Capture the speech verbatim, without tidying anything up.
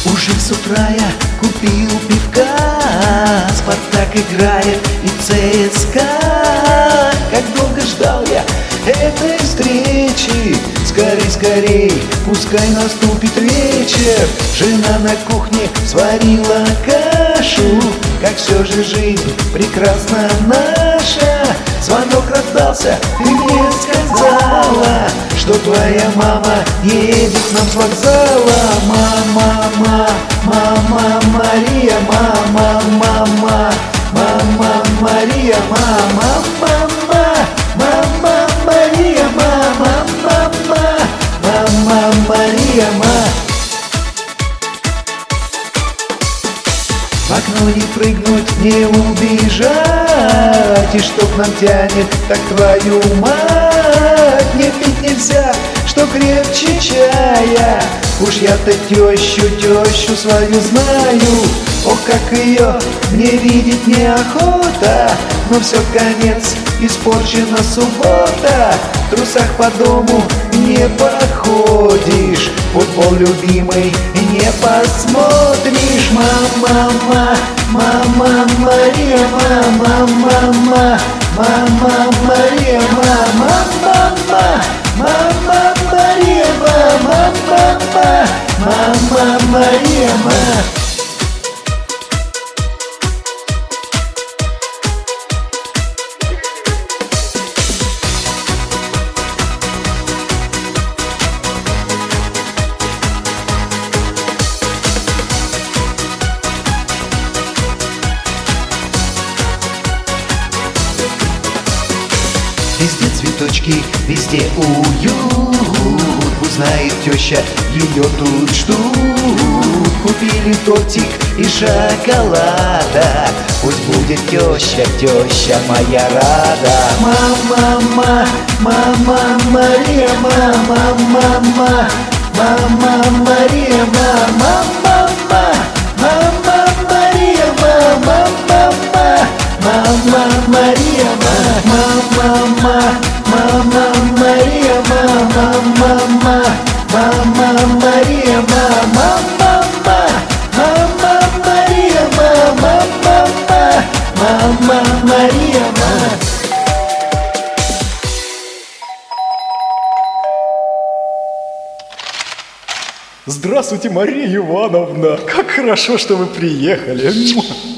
Уже с утра я купил пивка, Спартак играет и ЦСКА. Как долго ждал я этой встречи, скорей, скорей, пускай наступит вечер. Жена на кухне сварила кашу, как все же жизнь прекрасна наша. Звонок раздался, ты мне сказала, что твоя мама едет к нам с вокзала. Мама, мама, мама, Мария, мама, мама, мама, Мария, мама, мама, мама, Мария, мама, мама, мама, Мария, мама. В окно не прыгнуть, не убежать, и что к нам тянет, так твою мать. Не пить нельзя, что крепче чая, уж я-то тещу, тещу свою знаю. Ох, как ее мне видеть неохота, но все конец, испорчена суббота. В трусах по дому не походишь, футбол любимый не посмотришь. Мама, мама, мама, Мария, мама, мама, мама, Мария, мама, мама, мама, Мария, мама, мама, мама, Мария, мама. Везде цветочки, везде уют, пусть знает теща, ее тут ждут. Купили тортик и шоколада, пусть будет теща, теща моя рада. Мама, мама, мама, Мария, мама, мама, мама, Мария, мама, мама, мама, Мария, мама, мама, мама, Мария, мама, мама, мама, Мария, мама, мама, мама, Мария, мама, мама, мама, Мария, мама, мама, мама, Мария, мама. Здравствуйте, Мария Ивановна! Как хорошо, что вы приехали!